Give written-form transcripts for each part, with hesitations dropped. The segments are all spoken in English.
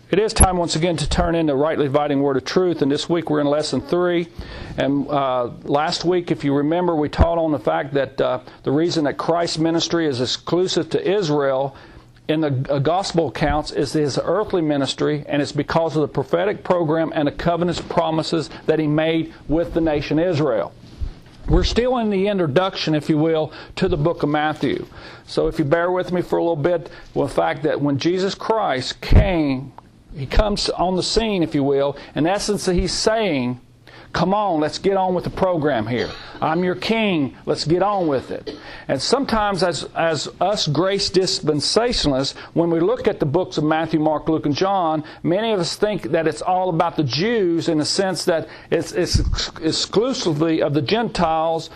It is time once again to turn into rightly dividing word of truth, and this week we're in lesson 3. And last week, if you remember, we taught on the fact that the reason that Christ's ministry is exclusive to Israel in the gospel accounts is His earthly ministry, and it's because of the prophetic program and the covenant promises that He made with the nation Israel. We're still in the introduction, if you will, to the book of Matthew. So if you bear with me for a little bit, with the fact that when Jesus Christ came, He comes on the scene, if you will. In essence, He's saying, come on, let's get on with the program here. I'm your king. Let's get on with it. And sometimes as us grace dispensationalists, when we look at the books of Matthew, Mark, Luke, and John, many of us think that it's all about the Jews in the sense that it's exclusively of the Gentiles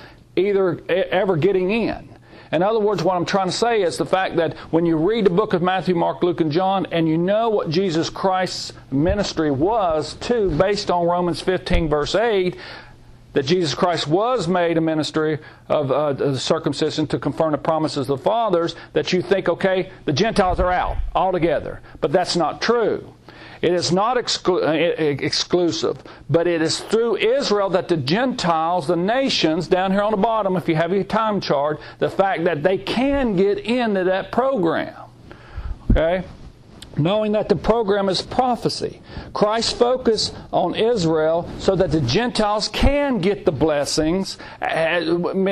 ever getting in. In other words, what I'm trying to say is the fact that when you read the book of Matthew, Mark, Luke, and John, and you know what Jesus Christ's ministry was too, based on Romans 15, verse 8, that Jesus Christ was made a ministry of the circumcision to confirm the promises of the fathers, that you think, okay, the Gentiles are out altogether. But that's not true. It is not exclusive, but it is through Israel that the Gentiles, the nations, down here on the bottom, if you have your time chart, the fact that they can get into that program. Okay? Knowing that the program is prophecy. Christ focused on Israel so that the Gentiles can get the blessings as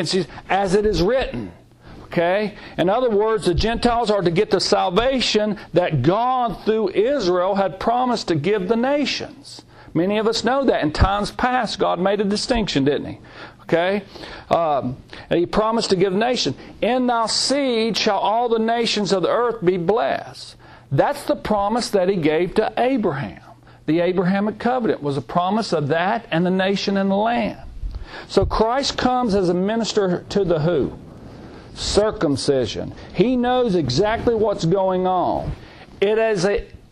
it is written. Okay? In other words, the Gentiles are to get the salvation that God, through Israel, had promised to give the nations. Many of us know that. In times past, God made a distinction, didn't He? Okay? And He promised to give the nation. In thy seed shall all the nations of the earth be blessed. That's the promise that He gave to Abraham. The Abrahamic covenant was a promise of that and the nation and the land. So Christ comes as a minister to the who? Circumcision. He knows exactly what's going on. It is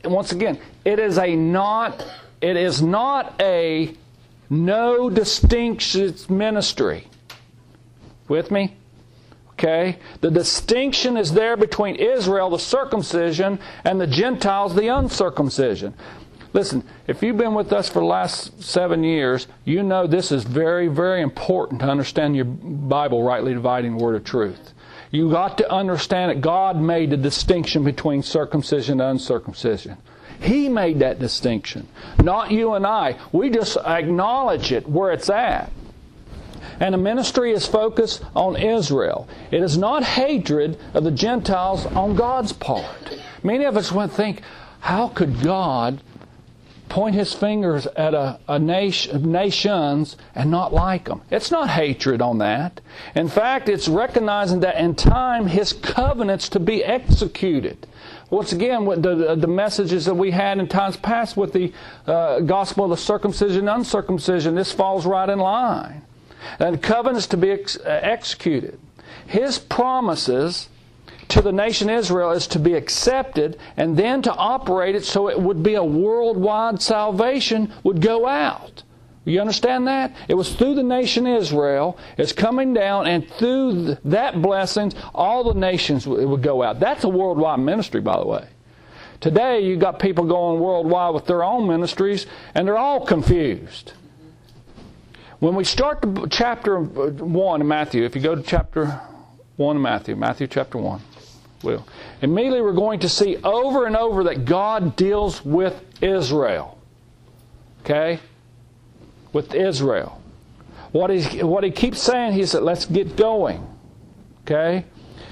not a no distinctions ministry. With me? Okay? The distinction is there between Israel, the circumcision, and the Gentiles, the uncircumcision. Listen, if you've been with us for the last 7 years, you know this is very, very important to understand your Bible rightly dividing the word of truth. You got to understand that God made the distinction between circumcision and uncircumcision. He made that distinction, not you and I. We just acknowledge it where it's at. And the ministry is focused on Israel. It is not hatred of the Gentiles on God's part. Many of us would think, how could God point His fingers at nations and not like them? It's not hatred on that. In fact, it's recognizing that in time His covenant's to be executed. Once again, with the messages that we had in times past with the gospel of the circumcision and uncircumcision, this falls right in line. And the covenant's to be executed. His promises to the nation Israel is to be accepted and then to operate it so it would be a worldwide salvation would go out. You understand that? It was through the nation Israel. It's coming down, and through that blessings, all the nations would go out. That's a worldwide ministry, by the way. Today, you've got people going worldwide with their own ministries, and they're all confused. When we start the chapter 1 in Matthew, if you go to chapter 1 in Matthew chapter 1, immediately we're going to see over and over that God deals with Israel. Okay? With Israel. What he keeps saying, he said, let's get going. Okay?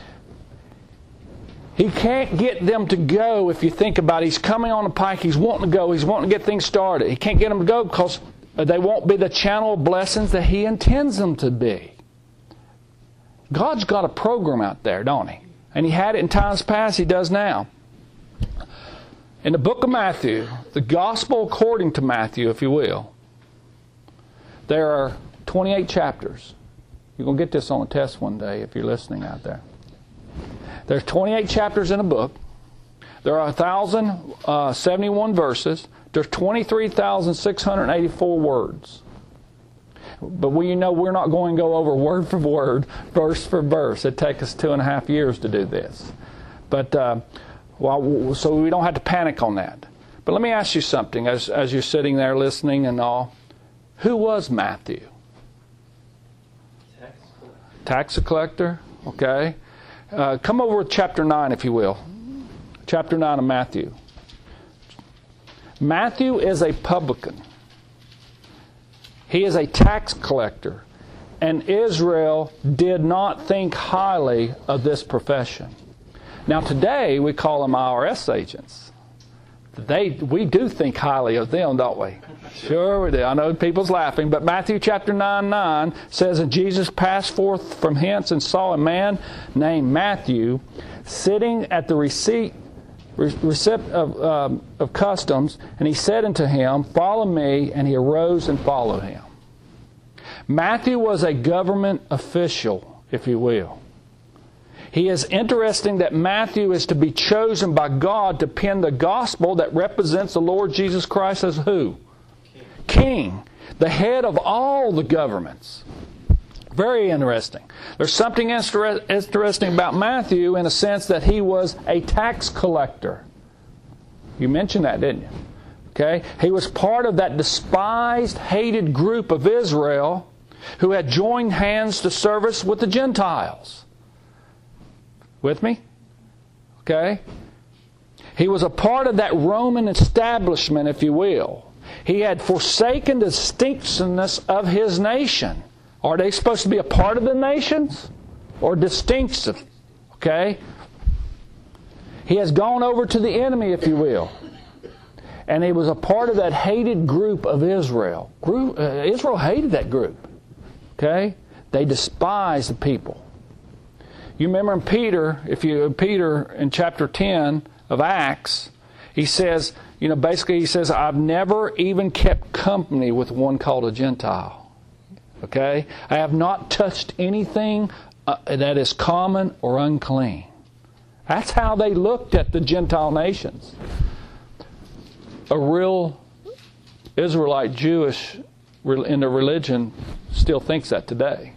He can't get them to go if you think about it. He's coming on the pike. He's wanting to go. He's wanting to get things started. He can't get them to go because they won't be the channel of blessings that He intends them to be. God's got a program out there, don't He? And He had it in times past. He does now. In the book of Matthew, the gospel according to Matthew, if you will, there are 28 chapters. You're going to get this on a test one day if you're listening out there. There's 28 chapters in a book. There are 1,071 verses. There's 23,684 words. But we're not going to go over word for word, verse for verse. It'd take us 2.5 years to do this. But so we don't have to panic on that. But let me ask you something as you're sitting there listening and all. Who was Matthew? Tax collector. Okay. Come over to chapter 9, if you will. Chapter 9 of Matthew. Matthew is a publican. He is a tax collector. And Israel did not think highly of this profession. Now today we call them IRS agents. We do think highly of them, don't we? Sure we do. I know people's laughing, but Matthew chapter 9 says, "And Jesus passed forth from hence and saw a man named Matthew sitting at the receipt of customs, and he said unto him, Follow me, and he arose and followed him." Matthew was a government official, if you will. He is interesting that Matthew is to be chosen by God to pen the gospel that represents the Lord Jesus Christ as who? King. The head of all the governments. Very interesting. There's something interesting about Matthew in a sense that he was a tax collector. You mentioned that, didn't you? Okay? He was part of that despised, hated group of Israel who had joined hands to service with the Gentiles. With me? Okay? He was a part of that Roman establishment, if you will. He had forsaken the distinctionness of his nation. Are they supposed to be a part of the nations? Or distinctive? Okay? He has gone over to the enemy, if you will. And he was a part of that hated group of Israel. Israel hated that group. Okay? They despised the people. You remember in Peter in chapter 10 of Acts, he says, basically he says, I've never even kept company with one called a Gentile. Okay? I have not touched anything that is common or unclean. That's how they looked at the Gentile nations. A real Israelite Jewish in the religion still thinks that today.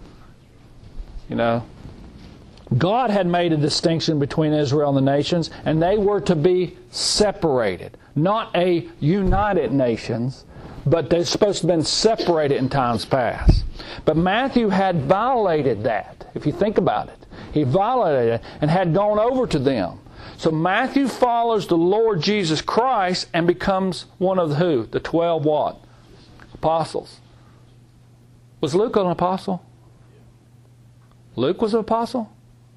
God had made a distinction between Israel and the nations, and they were to be separated. Not a united nations, but they're supposed to have been separated in times past. But Matthew had violated that, if you think about it. He violated it and had gone over to them. So Matthew follows the Lord Jesus Christ and becomes one of the who? The 12 what? Apostles. Was Luke an apostle? Luke was an apostle?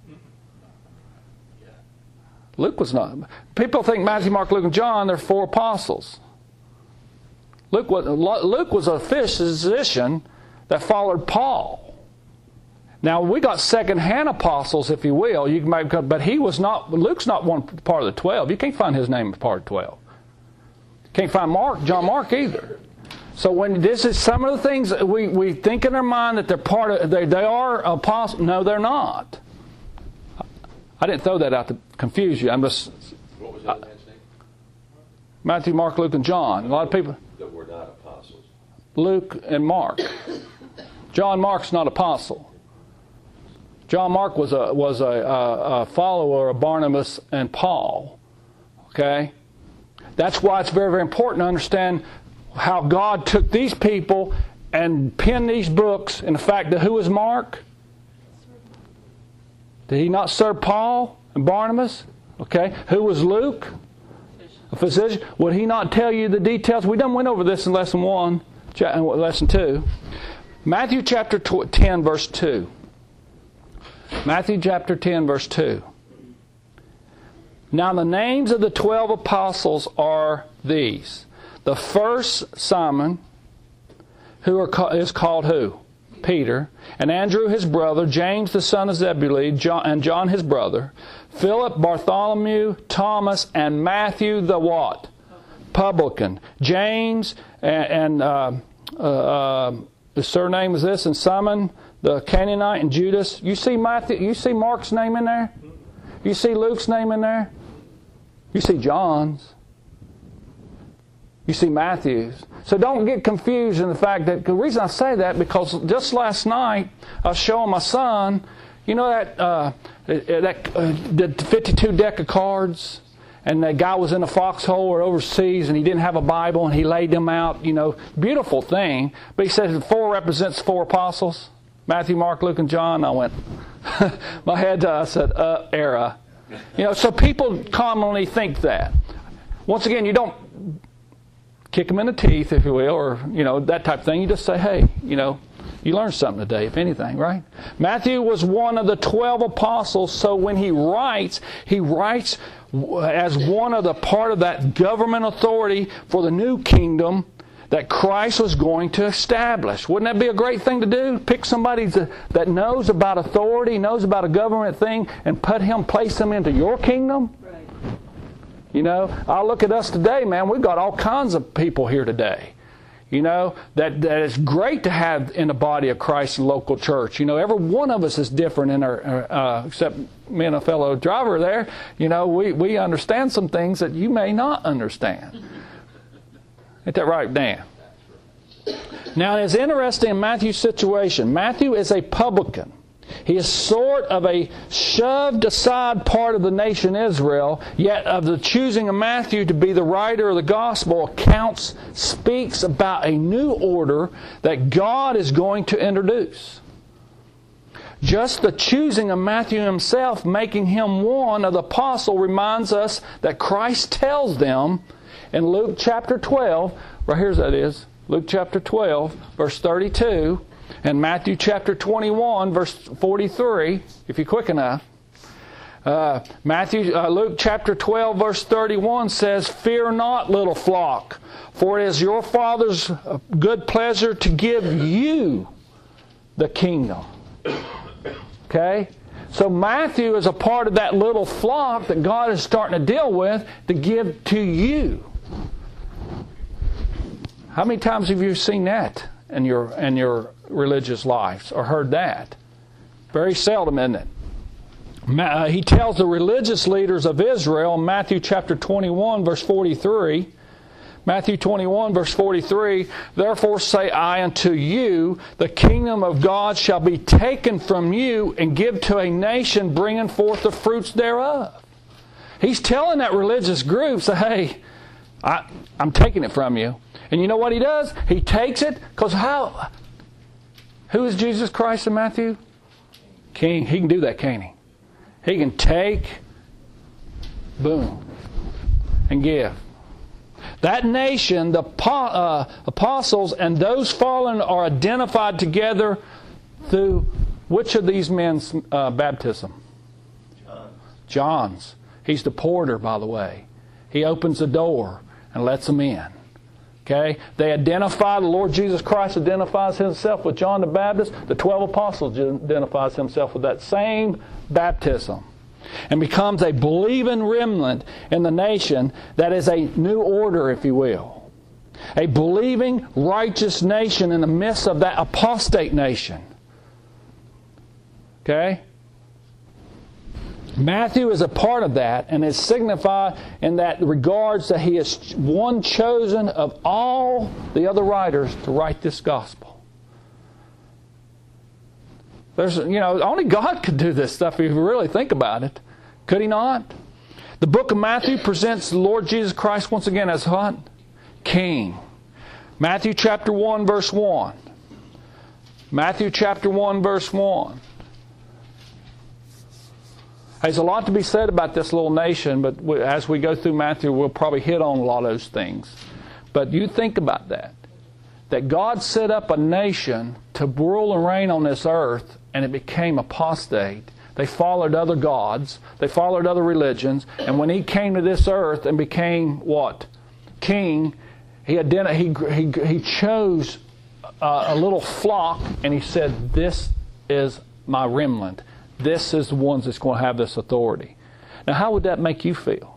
Luke was not. People think Matthew, Mark, Luke, and John, they're 4 apostles. Luke was a physician that followed Paul. Now, we got second-hand apostles, if you will. But Luke's not one part of the 12. You can't find his name as part of 12. You can't find John Mark either. So when this is some of the things that we think in our mind that they're part of, they are apostles. No, they're not. I didn't throw that out to confuse you. I'm just. What was that man's name? Matthew, Mark, Luke, and John. A lot of people. That were not apostles. Luke and Mark. John Mark's not apostle. John Mark was a follower of Barnabas and Paul. Okay? That's why it's very, very important to understand how God took these people and penned these books, and the fact that who was Mark? Did he not serve Paul and Barnabas? Okay. Who was Luke? A physician. Would he not tell you the details? We done went over this in lesson 1, lesson 2. Matthew chapter 10, verse 2. Matthew chapter 10, verse 2. Now the names of the 12 apostles are these. The first, Simon, is called who? Peter, and Andrew his brother, James the son of Zebedee, and John his brother, Philip, Bartholomew, Thomas, and Matthew the what? Publican. James, and the surname is this, and Simon the Canaanite, and Judas. You see Mark's name in there? You see Luke's name in there? You see John's. You see Matthew's. So don't get confused in the fact that, the reason I say that, because just last night I was showing my son, the 52 deck of cards, and the guy was in a foxhole or overseas and he didn't have a Bible and he laid them out, beautiful thing. But he said 4 represents 4 apostles, Matthew, Mark, Luke, and John. I went, my head, I said, error. So people commonly think that. Once again, you don't kick them in the teeth, if you will, or, that type of thing. You just say, hey, you learned something today, if anything, right? Matthew was one of the 12 apostles, so when he writes as one of the part of that government authority for the new kingdom that Christ was going to establish. Wouldn't that be a great thing to do? Pick somebody that knows about authority, knows about a government thing, and place them into your kingdom? Right. I'll look at us today, man. We've got all kinds of people here today. That is great to have in the body of Christ's local church. Every one of us is different in our, except me and a fellow driver there. We understand some things that you may not understand. Ain't that right, Dan? Now, it's interesting in Matthew's situation. Matthew is a publican. He is sort of a shoved aside part of the nation Israel, yet of the choosing of Matthew to be the writer of the gospel speaks about a new order that God is going to introduce. Just the choosing of Matthew himself, making him one of the apostle, reminds us that Christ tells them in Luke chapter 12, right here's that is, Luke chapter 12, verse 32, and Matthew chapter 21, verse 43, if you're quick enough. Luke chapter 12, verse 31 says, "Fear not, little flock, for it is your Father's good pleasure to give you the kingdom." Okay? So Matthew is a part of that little flock that God is starting to deal with to give to you. How many times have you seen that in your religious lives or heard that? Very seldom, isn't it? He tells the religious leaders of Israel in Matthew chapter 21, verse 43, Matthew 21, verse 43, "Therefore say I unto you, the kingdom of God shall be taken from you and give to a nation bringing forth the fruits thereof." He's telling that religious group, say, hey, I'm taking it from you. And you know what he does? He takes it, because who is Jesus Christ in Matthew? King. He can do that, can't he? He can take, boom, and give. That nation, the apostles and those fallen are identified together through which of these men's baptism? John's. He's the porter, by the way. He opens the door and lets them in. Okay? They identify, the Lord Jesus Christ identifies himself with John the Baptist. The 12 apostles identifies himself with that same baptism. And becomes a believing remnant in the nation that is a new order, if you will. A believing, righteous nation in the midst of that apostate nation. Okay? Matthew is a part of that, and is signified in that regards that he is one chosen of all the other writers to write this gospel. Only God could do this stuff if you really think about it. Could he not? The book of Matthew presents the Lord Jesus Christ once again as what? King. Matthew chapter 1, verse 1. Matthew chapter 1, verse 1. There's a lot to be said about this little nation, but as we go through Matthew, we'll probably hit on a lot of those things. But you think about that. That God set up a nation to rule and reign on this earth, and it became apostate. They followed other gods. They followed other religions. And when he came to this earth and became what? King, he chose a little flock, and he said, "This is my remnant. This is the ones that's going to have this authority." Now, how would that make you feel?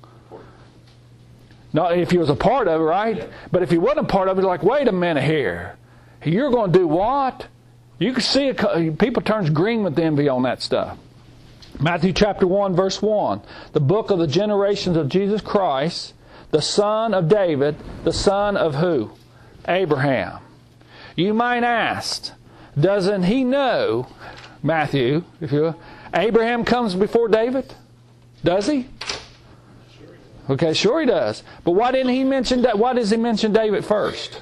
Not if you was a part of it, right? But if you wasn't a part of it, you're like, wait a minute here. You're going to do what? You can see people turns green with envy on that stuff. Matthew chapter 1, verse 1. The book of the generations of Jesus Christ, the son of David, the son of who? Abraham. You might ask, doesn't he know, Matthew, if you will, Abraham comes before David? Does he? Okay, sure he does. But why didn't he mention that? Why does he mention David first?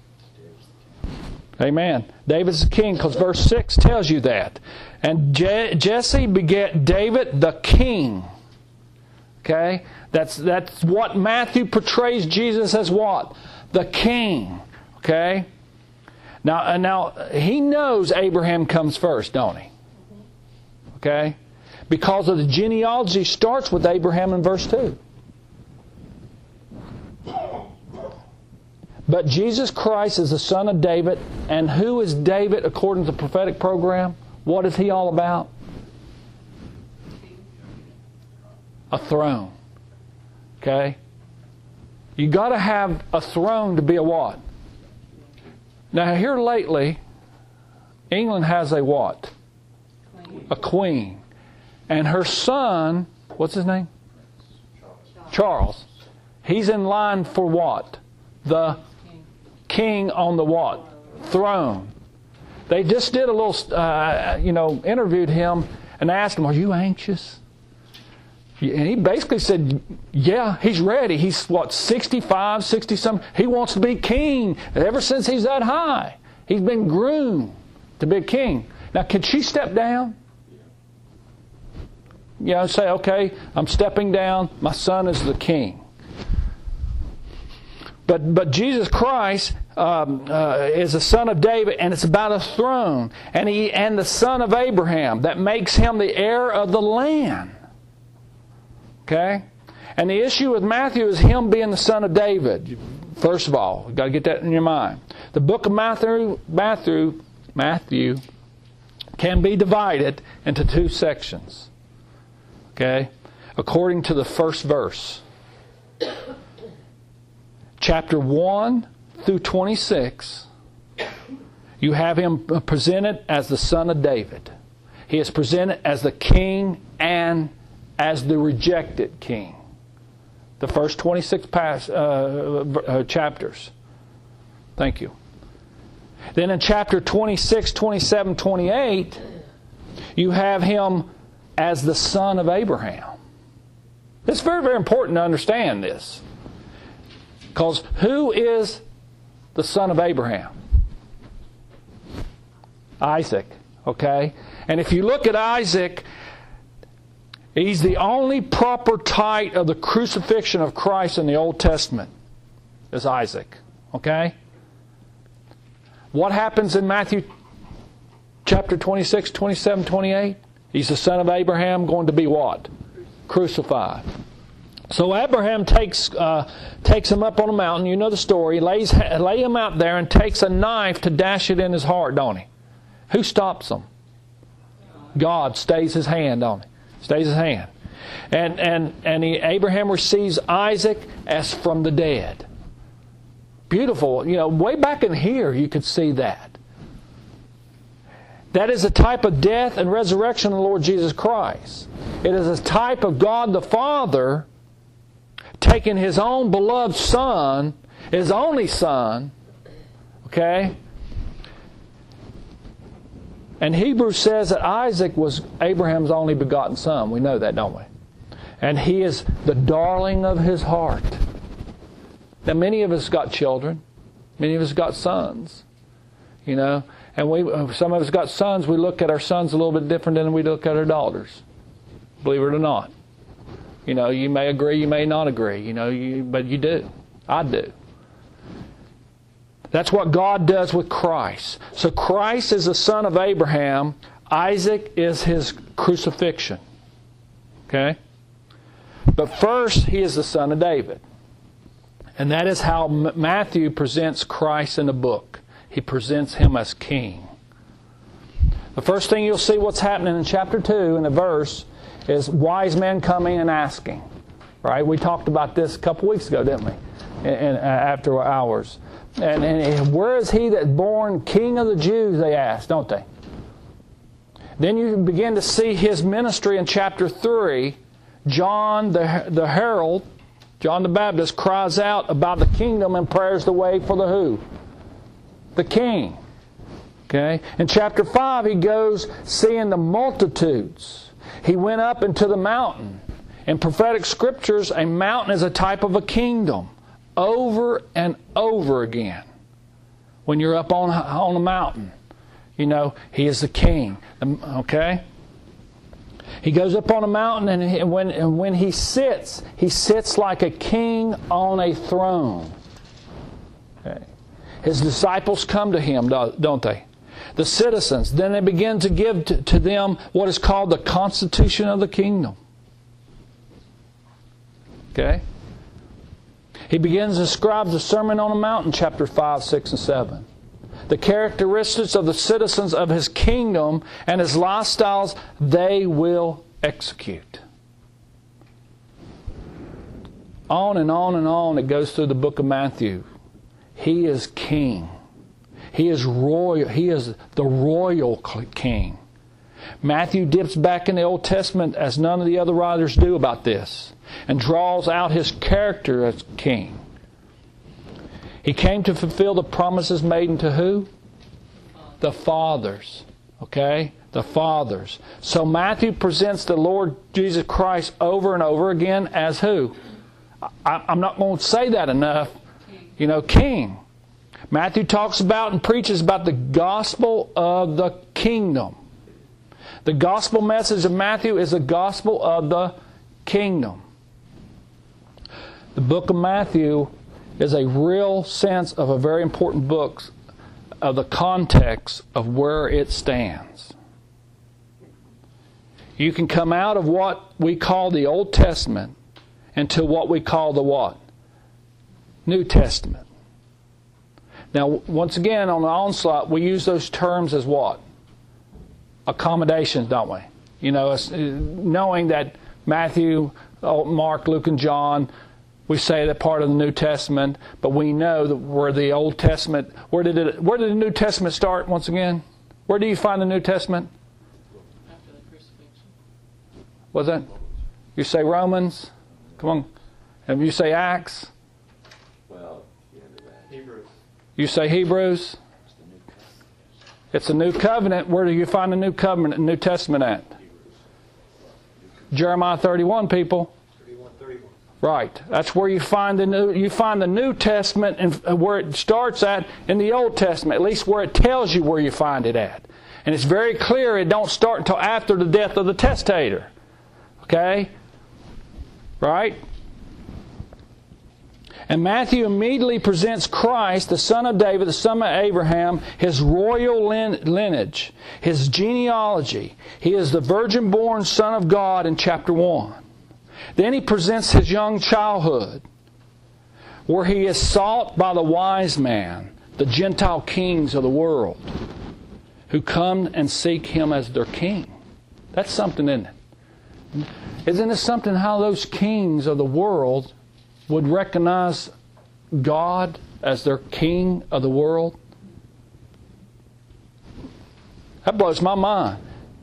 Amen. David's the king because verse 6 tells you that. And Jesse begat David the king. Okay? That's what Matthew portrays Jesus as what? The king. Okay? Now he knows Abraham comes first, don't he? Okay? Because of the genealogy starts with Abraham in verse 2. But Jesus Christ is the son of David. And who is David according to the prophetic program? What is he all about? A throne. Okay? You got to have a throne to be a what? Now here lately, England has a what? A queen. And her son, what's his name? Charles. He's in line for what? The king on the what? Throne. They just did a little, interviewed him and asked him, "Are you anxious?" And he basically said, yeah, he's ready. He's, 65, 60-something. He wants to be king. Ever since he's that high, he's been groomed to be a king. Now, can she step down? Say, okay, I'm stepping down. My son is the king. But Jesus Christ is the son of David, and it's about a throne. And the son of Abraham. That makes him the heir of the land. Okay? And the issue with Matthew is him being the son of David. First of all, you've got to get that in your mind. The book of Matthew can be divided into two sections. Okay? According to the first verse. Chapter 1 through 26, you have him presented as the son of David. He is presented as the king and as the rejected king. The first 26 chapters. Thank you. Then in chapter 26, 27, 28, you have him as the son of Abraham. It's very, very important to understand this. Because who is the son of Abraham? Isaac. Okay? And if you look at Isaac, he's the only proper type of the crucifixion of Christ in the Old Testament, is Isaac. Okay? What happens in Matthew chapter 26, 27, 28? He's the son of Abraham, going to be what? Crucified. So Abraham takes him up on a mountain. You know the story. Lays him out there and takes a knife to dash it in his heart, don't he? Who stops him? God stays his hand, don't he? Stays his hand. And Abraham receives Isaac as from the dead. Beautiful. Way back in here you could see that. That is a type of death and resurrection of the Lord Jesus Christ. It is a type of God the Father taking His own beloved Son, His only Son, okay? And Hebrews says that Isaac was Abraham's only begotten son. We know that, don't we? And he is the darling of his heart. Now, many of us got children. Many of us got sons. And some of us got sons. We look at our sons a little bit different than we look at our daughters. Believe it or not. You may agree, you may not agree. But you do. I do. That's what God does with Christ. So Christ is the son of Abraham. Isaac is his crucifixion. Okay? But first, he is the son of David. And that is how Matthew presents Christ in the book. He presents him as king. The first thing you'll see what's happening in chapter 2 in the verse is wise men coming and asking. Right? We talked about this a couple weeks ago, didn't we? After hours. And where is he that born King of the Jews, they ask, don't they? Then you begin to see his ministry in chapter 3. John the herald, John the Baptist, cries out about the kingdom and prepares the way for the who? The king. Okay? In chapter 5, he goes seeing the multitudes. He went up into the mountain. In prophetic scriptures, a mountain is a type of a kingdom. Over and over again. When you're up on a mountain, you know, He is the king. Okay? He goes up on a mountain, and when He sits like a king on a throne. Okay. His disciples come to Him, don't they? The citizens. Then they begin to give to them what is called the constitution of the kingdom. Okay? He begins to describe the Sermon on the Mount in chapter 5, 6, and 7. The characteristics of the citizens of His kingdom and His lifestyles they will execute. On and on and on it goes through the book of Matthew. He is king. He is royal. He is the royal king. Matthew dips back in the Old Testament as none of the other writers do about this and draws out His character as king. He came to fulfill the promises made unto who? The fathers. Okay? The fathers. So Matthew presents the Lord Jesus Christ over and over again as who? I'm not going to say that enough. You know, king. Matthew talks about and preaches about the gospel of the kingdom. The gospel message of Matthew is the gospel of the kingdom. The book of Matthew is a real sense of a very important book of the context of where it stands. You can come out of what we call the Old Testament into what we call the what? New Testament. Now, once again, on the onslaught, we use those terms as what? Accommodations, don't we? You know, knowing that Matthew, Mark, Luke, and John, we say that part of the New Testament, but we know that where the Old Testament, where did the New Testament start once again? Where do you find the New Testament? After the crucifixion. What's that? You say Romans? Come on. And you say Acts? Well, the end of that. Hebrews. You say Hebrews? It's a new covenant. Where do you find the new covenant, New Testament at? Jeremiah 31, people. 31. Right. That's where you find the New Testament and where it starts at in the Old Testament, at least where it tells you where you find it at. And it's very clear it don't start until after the death of the testator. Okay? Right? And Matthew immediately presents Christ, the son of David, the son of Abraham, His royal lineage, His genealogy. He is the virgin-born Son of God in chapter 1. Then He presents His young childhood, where He is sought by the wise man, the Gentile kings of the world, who come and seek Him as their king. That's something, isn't it? Isn't it something how those kings of the world would recognize God as their king of the world? That blows my mind.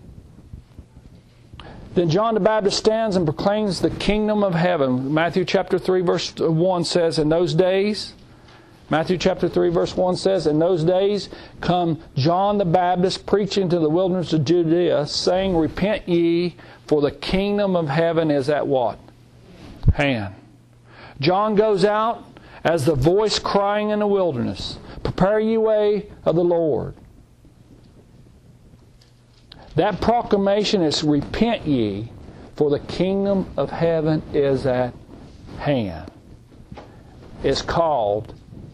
Then John the Baptist stands and proclaims the kingdom of heaven. Matthew chapter 3 verse 1 says, in those days, Matthew chapter 3 verse 1 says, in those days come John the Baptist preaching to the wilderness of Judea, saying, repent ye, for the kingdom of heaven is at what? Hand. John goes out as the voice crying in the wilderness, prepare ye way of the Lord. That proclamation is, repent ye, for the kingdom of heaven is at hand. It's called,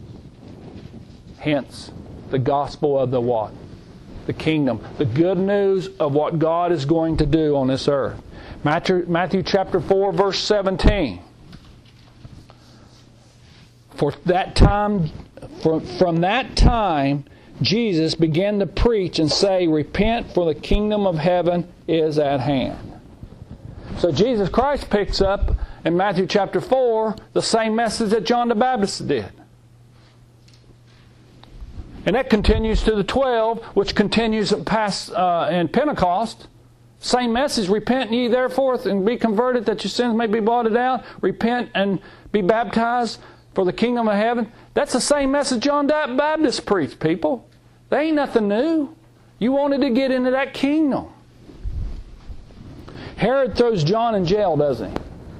hence, the gospel of the what? The kingdom. The good news of what God is going to do on this earth. Matthew chapter 4 verse 17. From that time, Jesus began to preach and say, repent, for the kingdom of heaven is at hand. So Jesus Christ picks up in Matthew chapter 4 the same message that John the Baptist did. And that continues to the 12, which continues past in Pentecost. Same message, repent ye therefore and be converted that your sins may be blotted out. Repent and be baptized for the kingdom of heaven. That's the same message John the Baptist preached, people. There ain't nothing new. You wanted to get into that kingdom. Herod throws John in jail, doesn't he?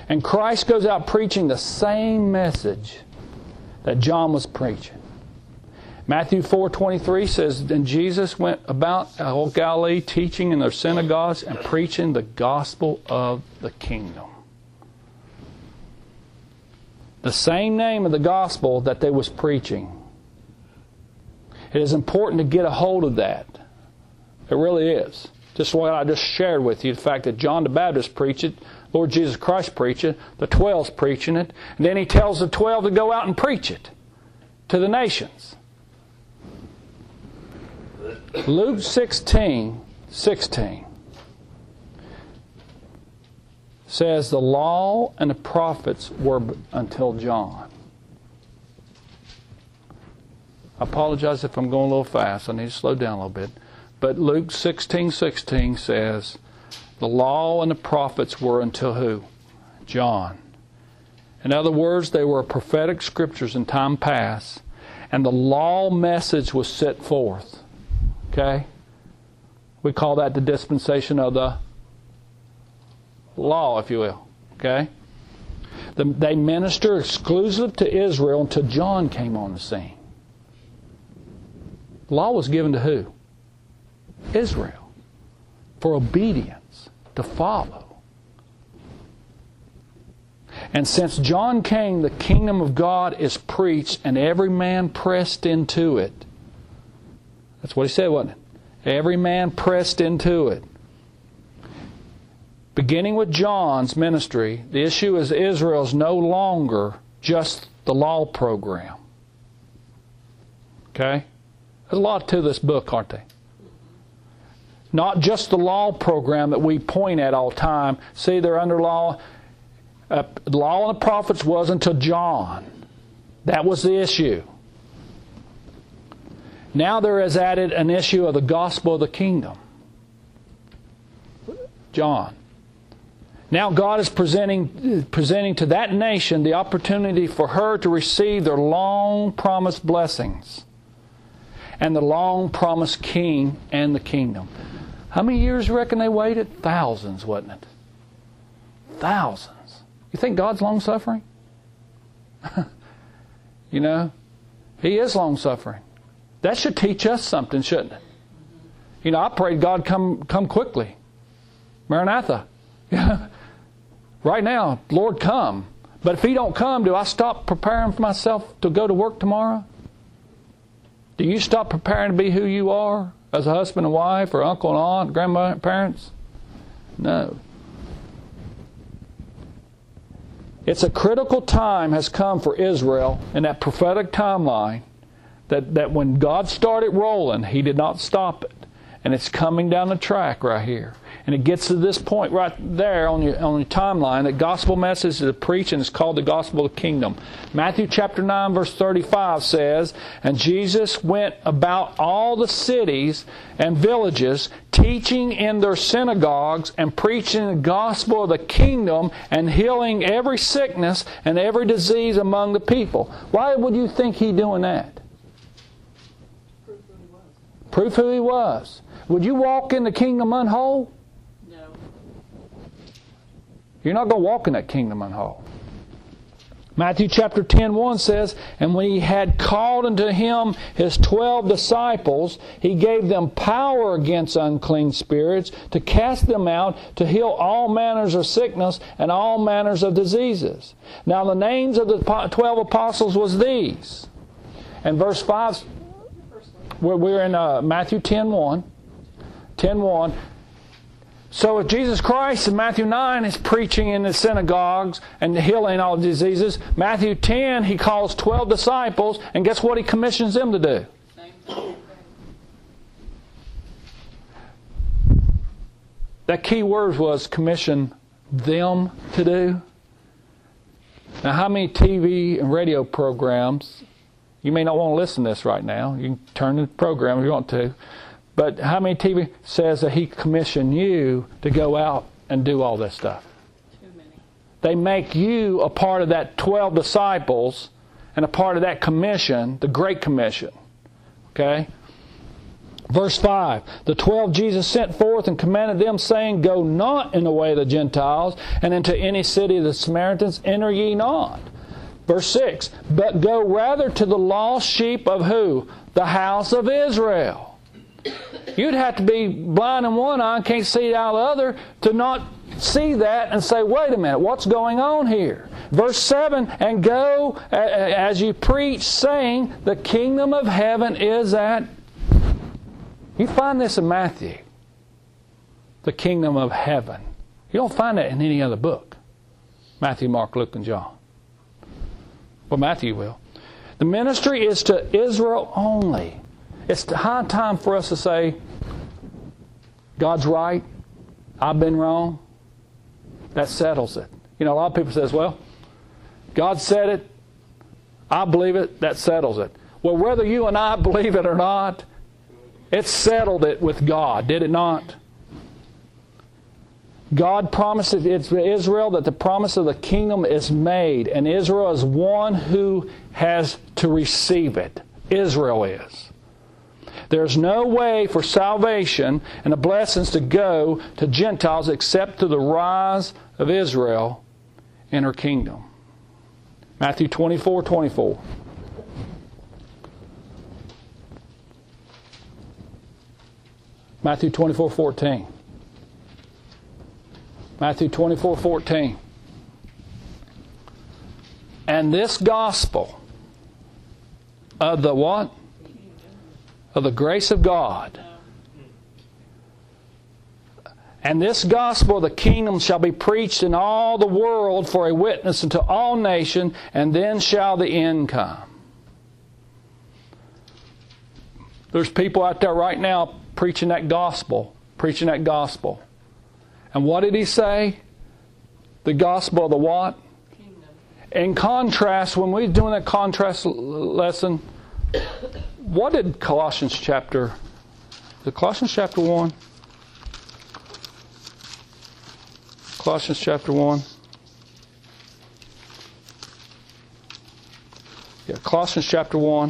And Christ goes out preaching the same message that John was preaching. Matthew 4:23 says, and Jesus went about all Galilee, teaching in their synagogues and preaching the gospel of the kingdom. The same name of the gospel that they was preaching. It is important to get a hold of that. It really is. Just what I just shared with you, the fact that John the Baptist preached it, Lord Jesus Christ preached it, the 12's preaching it, and then He tells the 12 to go out and preach it to the nations. Luke 16:16 says the law and the prophets were until John. I apologize if I'm going a little fast. I need to slow down a little bit. But Luke 16:16 says the law and the prophets were until who? John. In other words, they were prophetic scriptures in time past, and the law message was set forth. Okay? We call that the dispensation of the law, if you will. Okay? They ministered exclusive to Israel until John came on the scene. The law was given to who? Israel. For obedience, to follow. And since John came, the kingdom of God is preached and every man pressed into it. That's what he said, wasn't it? Every man pressed into it. Beginning with John's ministry, the issue is Israel is no longer just the law program. Okay? There's a lot to this book, aren't they? Not just the law program that we point at all the time. See, they're under law. The law and the prophets was until John. That was the issue. Now there is added an issue of the gospel of the kingdom. John. Now God is presenting to that nation the opportunity for her to receive their long-promised blessings and the long-promised king and the kingdom. How many years do you reckon they waited? Thousands, wasn't it? Thousands. You think God's long-suffering? You know, He is long-suffering. That should teach us something, shouldn't it? You know, I prayed God come quickly. Maranatha. Right now, Lord, come. But if He don't come, do I stop preparing for myself to go to work tomorrow? Do you stop preparing to be who you are as a husband and wife or uncle and aunt, grandparents? No. It's a critical time has come for Israel in that prophetic timeline that when God started rolling, He did not stop it. And it's coming down the track right here. And it gets to this point right there on your timeline. The gospel message is preached and it's called the gospel of the kingdom. Matthew chapter 9 verse 35 says, and Jesus went about all the cities and villages, teaching in their synagogues and preaching the gospel of the kingdom and healing every sickness and every disease among the people. Why would you think He doing that? Proof who He was. Would you walk in the kingdom unwhole? No. You're not going to walk in that kingdom unwhole. Matthew chapter 10:1 says, and when He had called unto Him His 12 disciples, He gave them power against unclean spirits to cast them out, to heal all manners of sickness and all manners of diseases. Now the names of the 12 apostles was these. And verse 5, we're in Matthew 10:1. 10:1. So if Jesus Christ in Matthew 9 is preaching in the synagogues and healing all diseases, Matthew 10 He calls 12 disciples, and guess what He commissions them to do? Same thing. That key word was commission them to do. Now how many TV and radio programs, you may not want to listen to this right now, you can turn the program if you want to, but how many TV says that He commissioned you to go out and do all this stuff? Too many. They make you a part of that 12 disciples and a part of that commission, the Great Commission. Okay? Verse 5, the 12 Jesus sent forth and commanded them, saying, Go not in the way of the Gentiles, and into any city of the Samaritans enter ye not. Verse 6, but go rather to the lost sheep of who? The house of Israel. You'd have to be blind in one eye and can't see out the other to not see that and say, wait a minute, what's going on here? Verse 7, and go as you preach, saying, the kingdom of heaven is at... You find this in Matthew. The kingdom of heaven. You don't find that in any other book. Matthew, Mark, Luke, and John. Well, Matthew will. The ministry is to Israel only. It's high time for us to say, God's right, I've been wrong. That settles it. You know, a lot of people says, well, God said it, I believe it, that settles it. Well, whether you and I believe it or not, it settled it with God, did it not? God promised Israel that the promise of the kingdom is made, and Israel is one who has to receive it. Israel is. There's no way for salvation and the blessings to go to Gentiles except through the rise of Israel in her kingdom. Matthew 24:24. Matthew 24:14. Matthew 24:14. And this gospel of the what? Of the grace of God. And this gospel of the kingdom shall be preached in all the world for a witness unto all nations, and then shall the end come. There's people out there right now preaching that gospel. And what did he say? The gospel of the what? Kingdom. In contrast, when we were doing that contrast lesson, what did Colossians chapter 1? Colossians chapter 1. Yeah, Colossians chapter 1.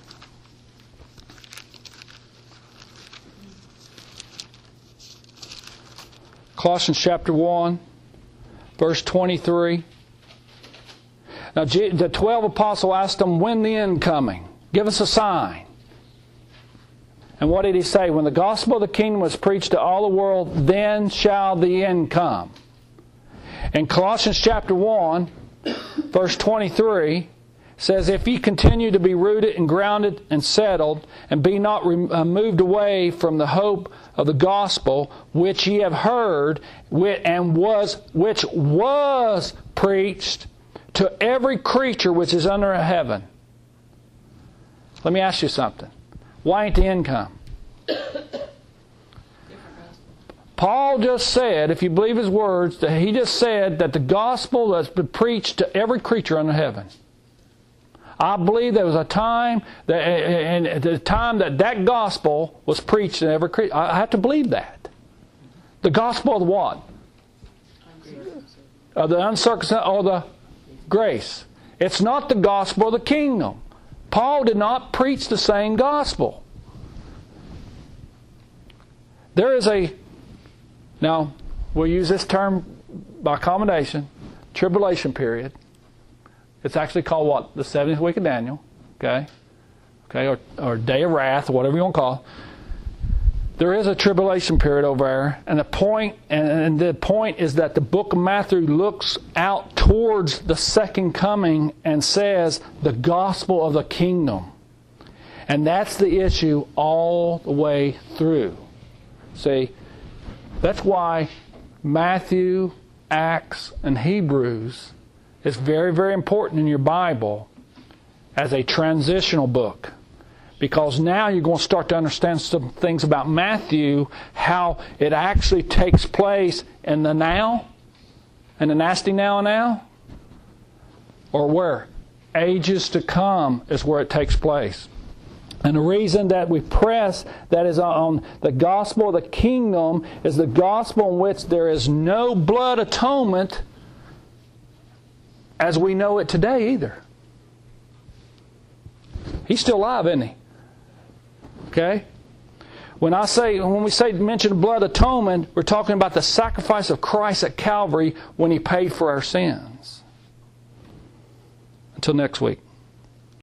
Colossians chapter 1, verse 23. Now the 12 apostles asked them, when the end coming? Give us a sign. And what did he say? When the gospel of the kingdom was preached to all the world, then shall the end come. In Colossians chapter 1, verse 23, says, if ye continue to be rooted and grounded and settled, and be not moved away from the hope of the gospel which ye have heard, which was preached to every creature which is under heaven. Let me ask you something. Why ain't the end come? Paul just said, if you believe his words, that he just said that the gospel that's been preached to every creature under heaven. I believe there was a time that, and at the time that gospel was preached to every creature. I have to believe that. The gospel of the what? Of the uncircumcised or the grace. It's not the gospel of the kingdom. Paul did not preach the same gospel. There is now we'll use this term by accommodation, tribulation period. It's actually called what? The 70th week of Daniel. Okay, or day of wrath, or whatever you want to call it. There is a tribulation period over there, and the point is that the book of Matthew looks out towards the second coming and says the gospel of the kingdom. And that's the issue all the way through. See, that's why Matthew, Acts, and Hebrews is very, very important in your Bible as a transitional book. Because now you're going to start to understand some things about Matthew, how it actually takes place in the now, in the nasty now and now, or where? Ages to come is where it takes place. And the reason that we press that is on the gospel of the kingdom is the gospel in which there is no blood atonement as we know it today either. He's still alive, isn't he? Okay? When we mention blood atonement, we're talking about the sacrifice of Christ at Calvary when He paid for our sins. Until next week.